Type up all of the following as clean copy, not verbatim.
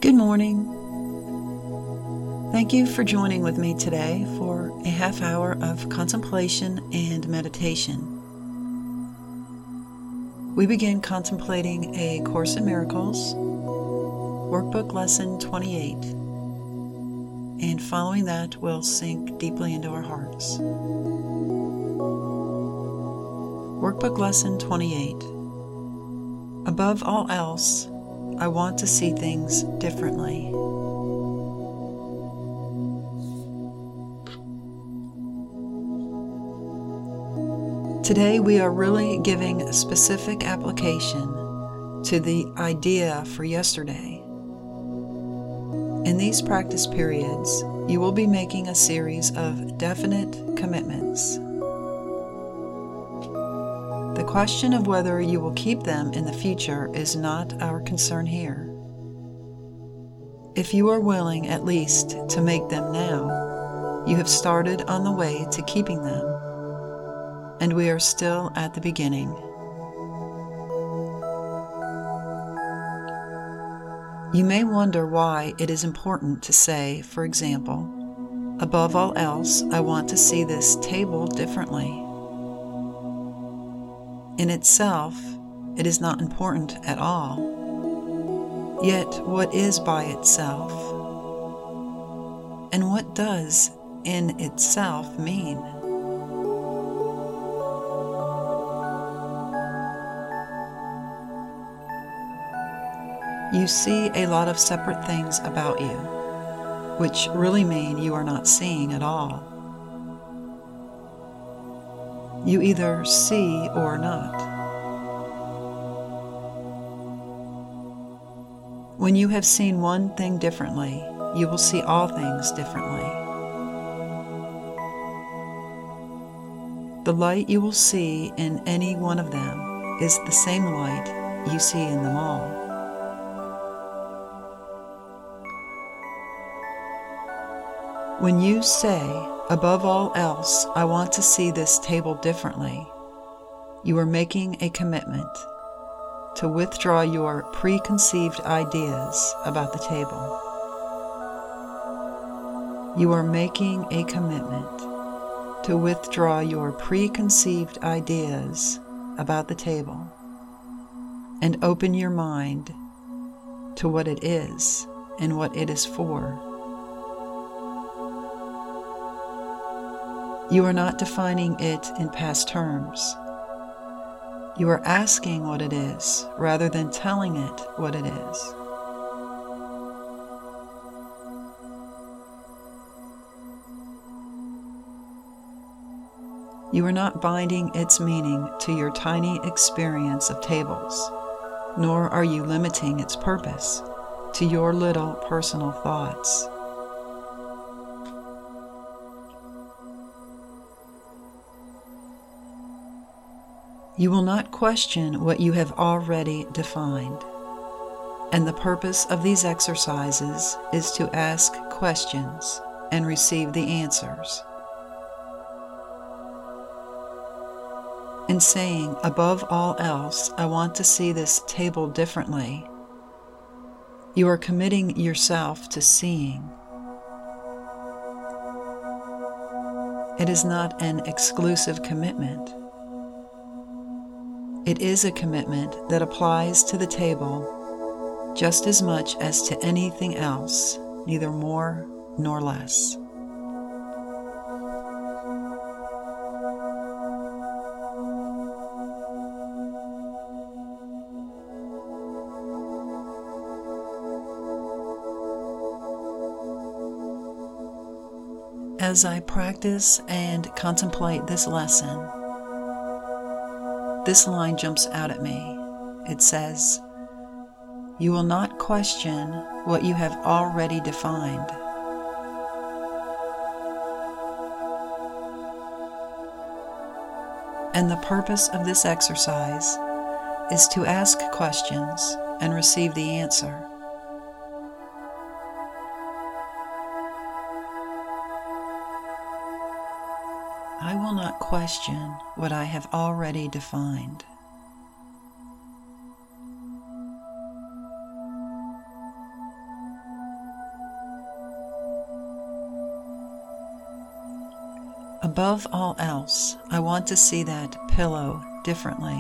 Good morning. Thank you for joining with me today for a half hour of contemplation and meditation. We begin contemplating A Course in Miracles, Workbook Lesson 28, and following that we'll sink deeply into our hearts. Workbook Lesson 28. Above all else, I want to see things differently. Today we are really giving a specific application to the idea for yesterday. In these practice periods, you will be making a series of definite commitments. The question of whether you will keep them in the future is not our concern here. If you are willing at least to make them now, you have started on the way to keeping them, and we are still at the beginning. You may wonder why it is important to say, for example, above all else, I want to see this table differently. In itself, it is not important at all. Yet, what is by itself? And what does in itself mean? You see a lot of separate things about you, which really mean you are not seeing at all. You either see or not. When you have seen one thing differently, you will see all things differently. The light you will see in any one of them is the same light you see in them all. When you say, above all else, I want to see this table differently, you are making a commitment to withdraw your preconceived ideas about the table. You are making a commitment to withdraw your preconceived ideas about the table and open your mind to what it is and what it is for. You are not defining it in past terms. You are asking what it is rather than telling it what it is. You are not binding its meaning to your tiny experience of tables, nor are you limiting its purpose to your little personal thoughts. You will not question what you have already defined, and the purpose of these exercises is to ask questions and receive the answers. In saying, above all else, I want to see this table differently, you are committing yourself to seeing. It is not an exclusive commitment. It is a commitment that applies to the table just as much as to anything else, neither more nor less. As I practice and contemplate this lesson, this line jumps out at me. It says, "You will not question what you have already defined." And the purpose of this exercise is to ask questions and receive the answer. I will not question what I have already defined. Above all else, I want to see that pillow differently.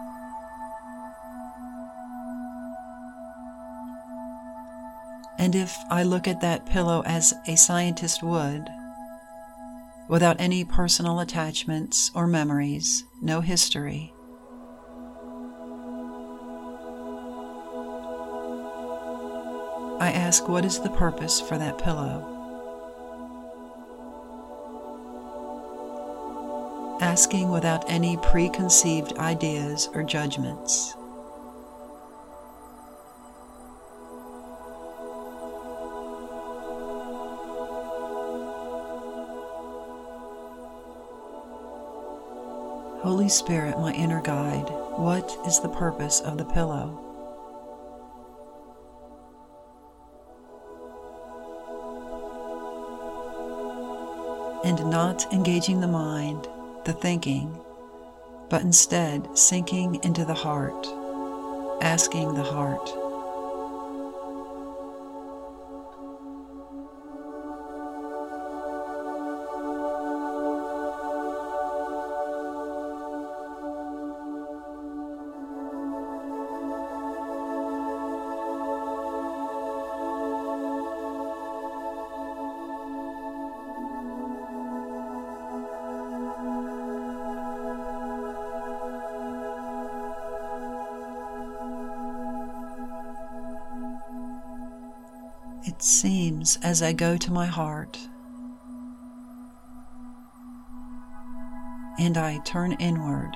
And if I look at that pillow as a scientist would, without any personal attachments or memories, no history, I ask, what is the purpose for that pillow? Asking without any preconceived ideas or judgments. Holy Spirit, my inner guide, what is the purpose of the pillow? And not engaging the mind, the thinking, but instead sinking into the heart, asking the heart. It seems as I go to my heart and I turn inward,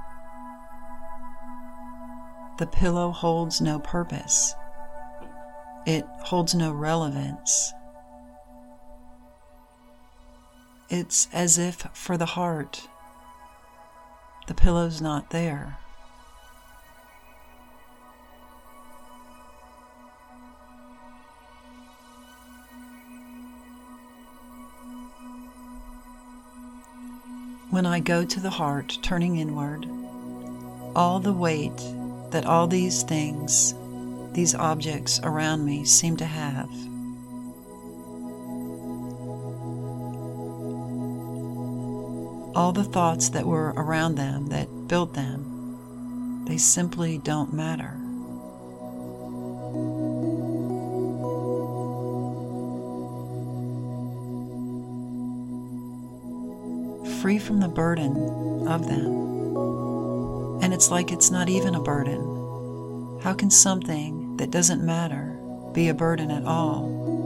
the pillow holds no purpose. It holds no relevance. It's as if for the heart, the pillow's not there. When I go to the heart, turning inward, all the weight that all these things, these objects around me seem to have, all the thoughts that were around them, that built them, they simply don't matter. Free from the burden of them. And it's like it's not even a burden. How can something that doesn't matter be a burden at all?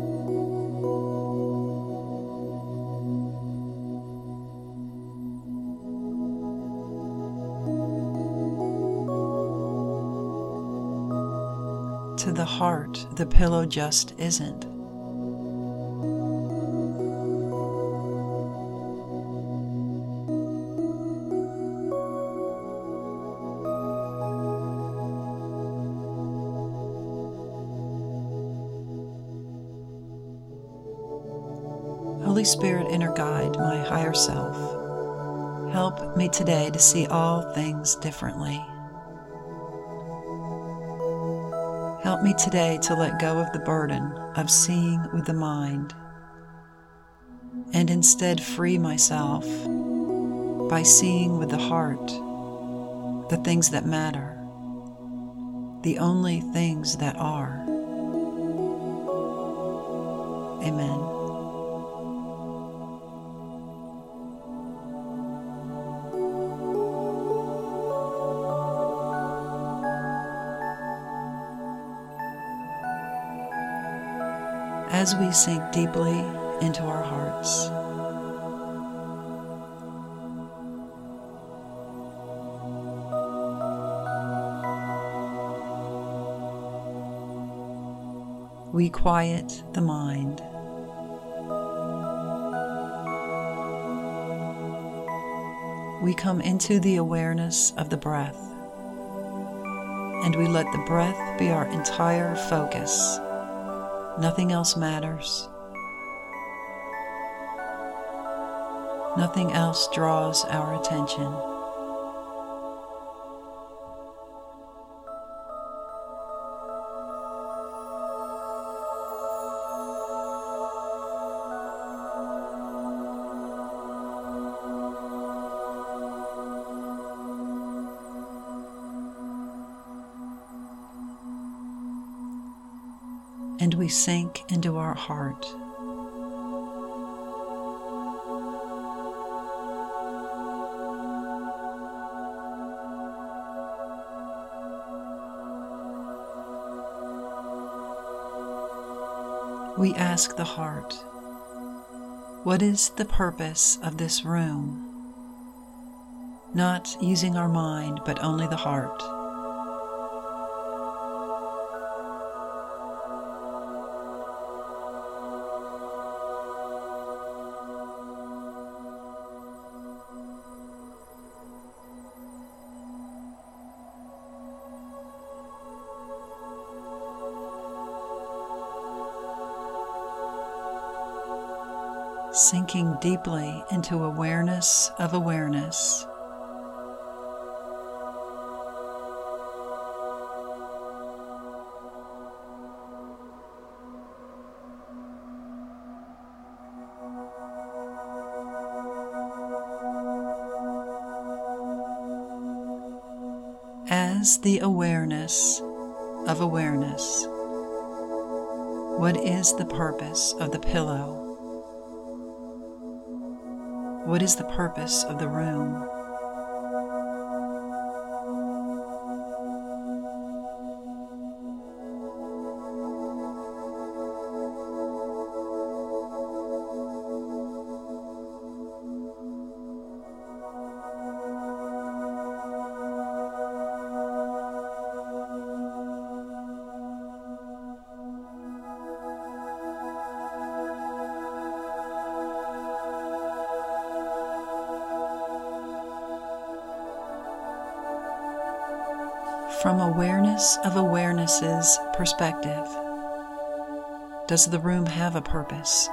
To the heart, the pillow just isn't. Holy Spirit, inner guide, my higher self, help me today to see all things differently. Help me today to let go of the burden of seeing with the mind and instead free myself by seeing with the heart the things that matter, the only things that are. Amen. As we sink deeply into our hearts, we quiet the mind. We come into the awareness of the breath, and we let the breath be our entire focus. Nothing else matters. Nothing else draws our attention. and we sink into our heart. We ask the heart, what is the purpose of this room? Not using our mind, but only the heart. Sinking deeply into awareness of awareness. As the awareness of awareness, what is the purpose of the pillow? What is the purpose of the room? From awareness of awareness's perspective, does the room have a purpose?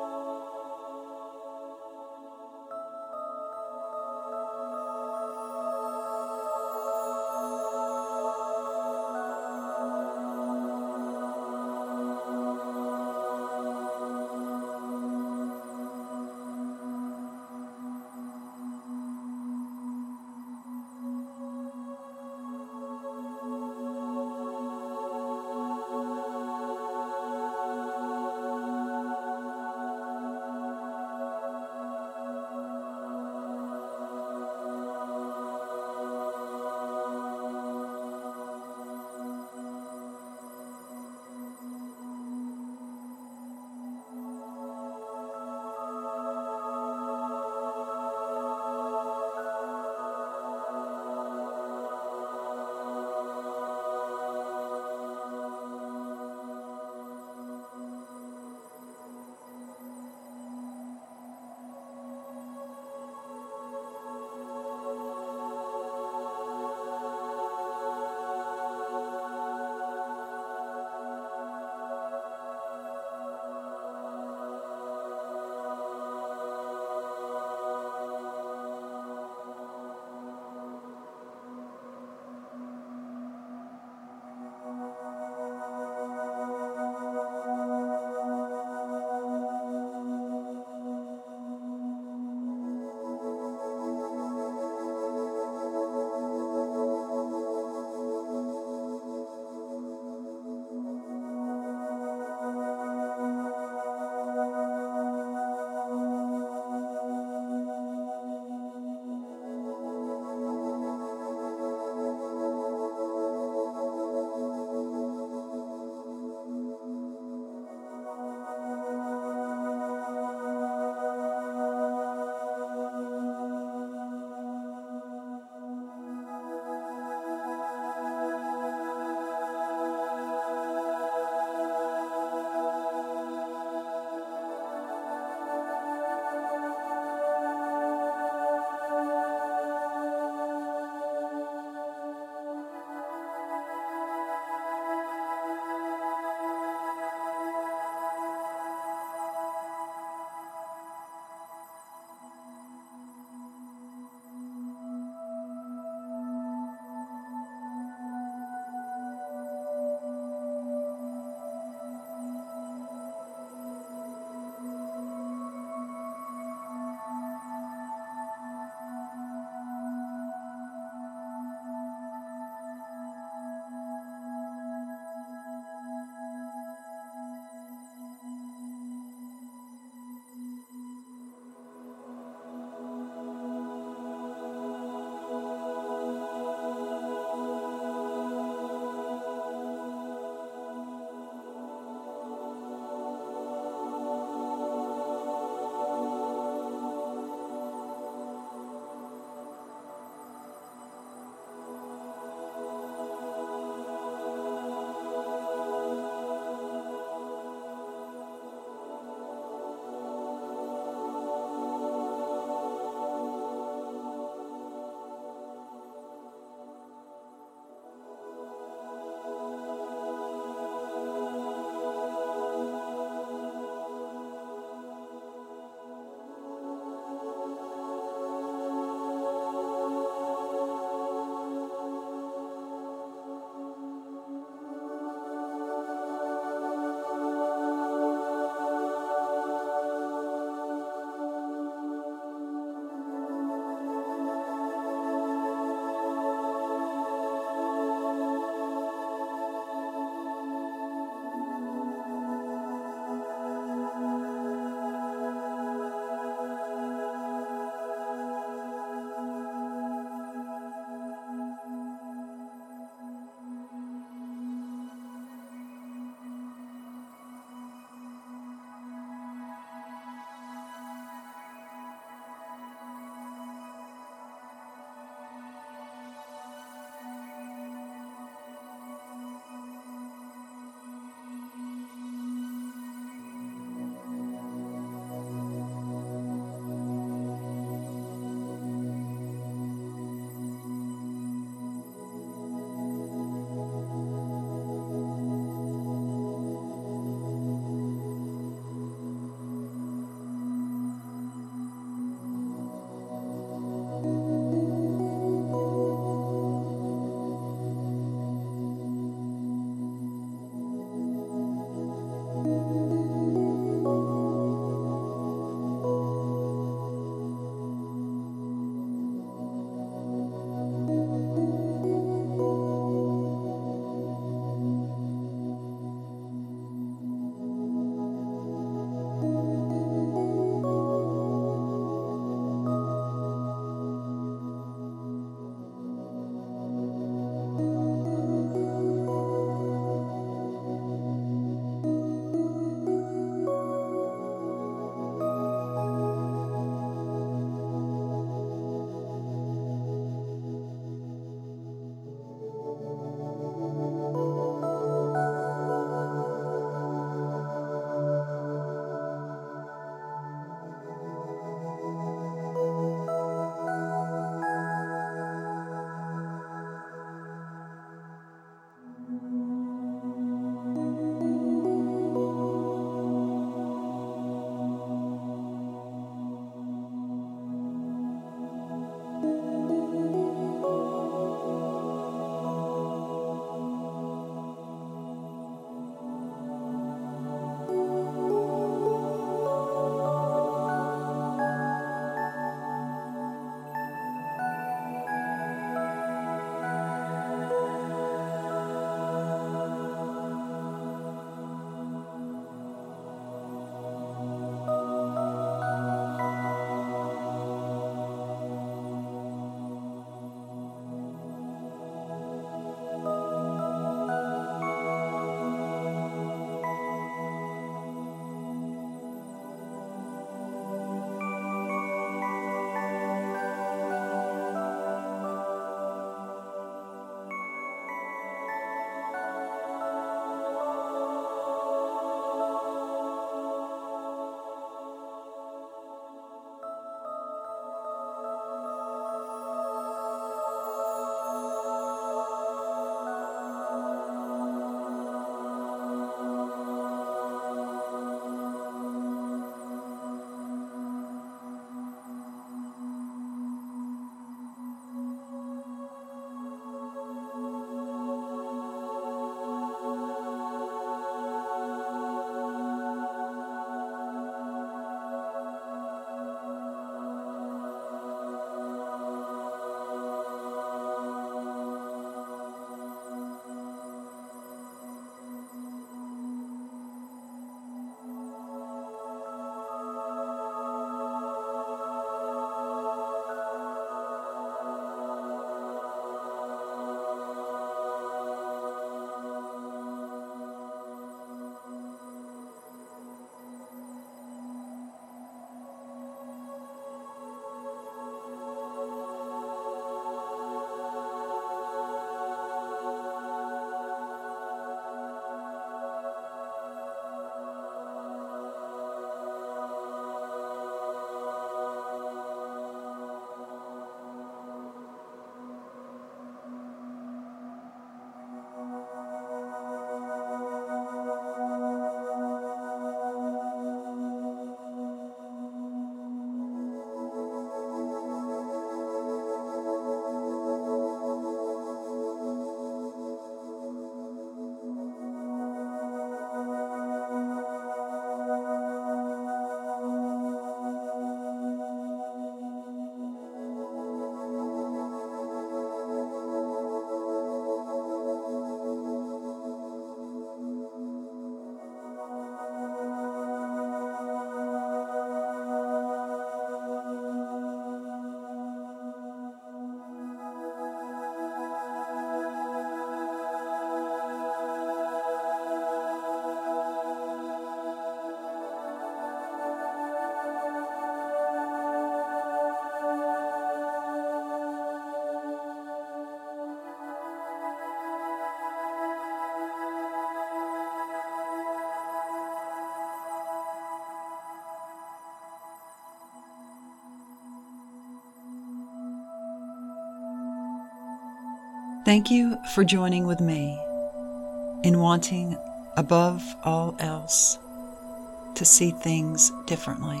Thank you for joining with me in wanting, above all else, to see things differently,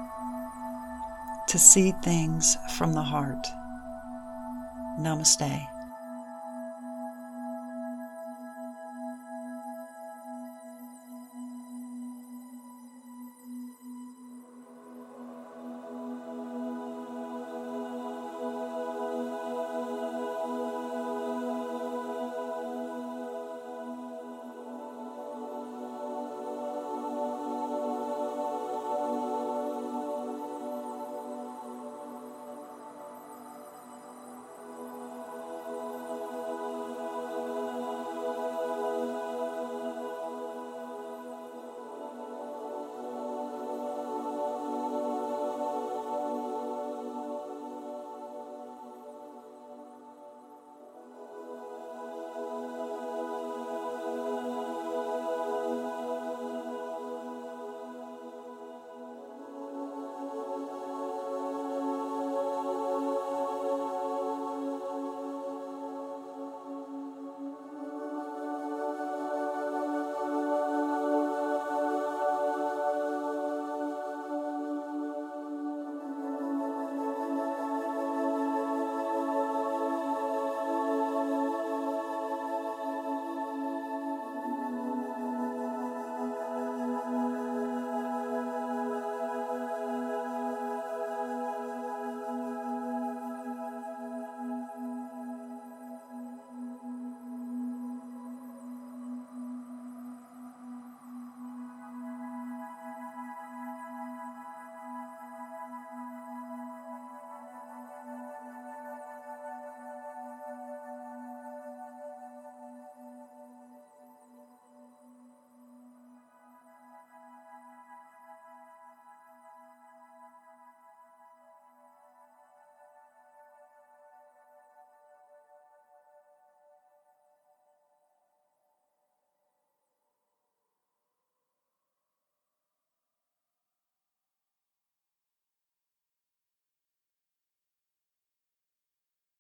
to see things from the heart. Namaste.